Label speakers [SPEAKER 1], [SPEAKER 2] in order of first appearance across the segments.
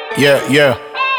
[SPEAKER 1] Yeah, yeah.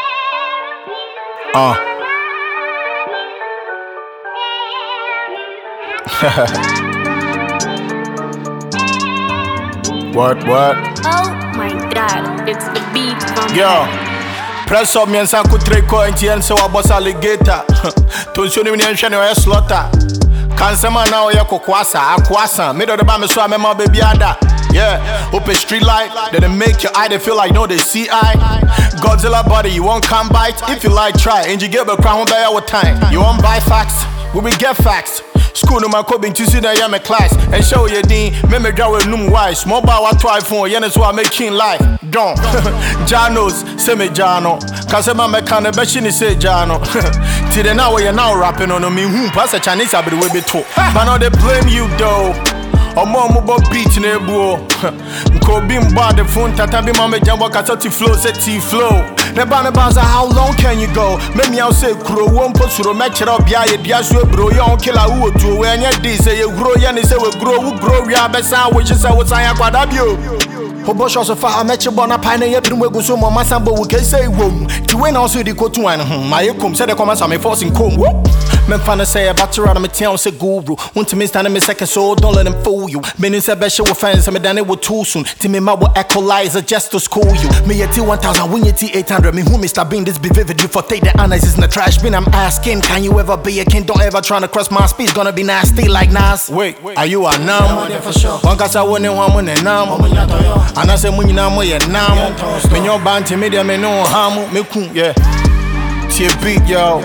[SPEAKER 1] What?
[SPEAKER 2] Oh my god, it's the beat from
[SPEAKER 1] Yo. Press up me and Sanku 3 coins and so I boss alligator. To show me and shane slaughter. Cancer man now ya akwasa. Middle the bam so my baby ada. Yeah, open street light, then they make your eye they feel like no they see eye. Godzilla body, you won't come bite. If you like, try. And you get a crown by our time. You won't buy facts, we will get facts. School no man coping to see that you're my class and show your dean. Remember draw with num wise. Mobile what try for yen is what making life. Don't Janos, say me Jano. Cause my mechanic machine say Jano. Till the now you're now rapping on me whom pass a Chinese I be the way be too. But now they blame you though. Omo mo beat ne buo. Nko bim bad the phone tata be mama jamba kasati flow set flow. Ne bana banza how long can you go? Make me out say kuro won posuro match up bia ye bia so bro yon killer who to we anya dey say you grow yan say we grow we abesa we say we san yakwada bio. Obo shots of fire match bona pine ye drum we go so mo masambo we can say wom. Ti we na so di ko tu an my come say the comments am forcing come. Men fan say a battery on me town say guru. Want to miss stand me second so don't let them fool you. Men in say special with fans and me done it with too soon. To me my will equalizer just to school you. Me ye T1000 when ye T800. Me who Mr. Bean this be vivid you for take the honors in the trash bin. I'm asking can you ever be a king? Don't ever tryna cross my speed gonna be nasty like Nas. Wait, are you a numb? One cause I wouldn't want to numb. And I say when you know mo ye numb. Me your band to me them me no harm me cool yeah. See a beat yo.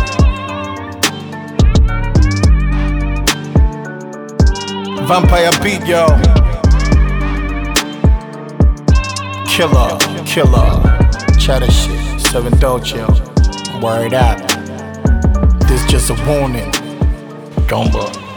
[SPEAKER 1] Vampire beat, yo. Killer. Chatter shit. 7 Dolce. Word up. This just a warning. Dumba.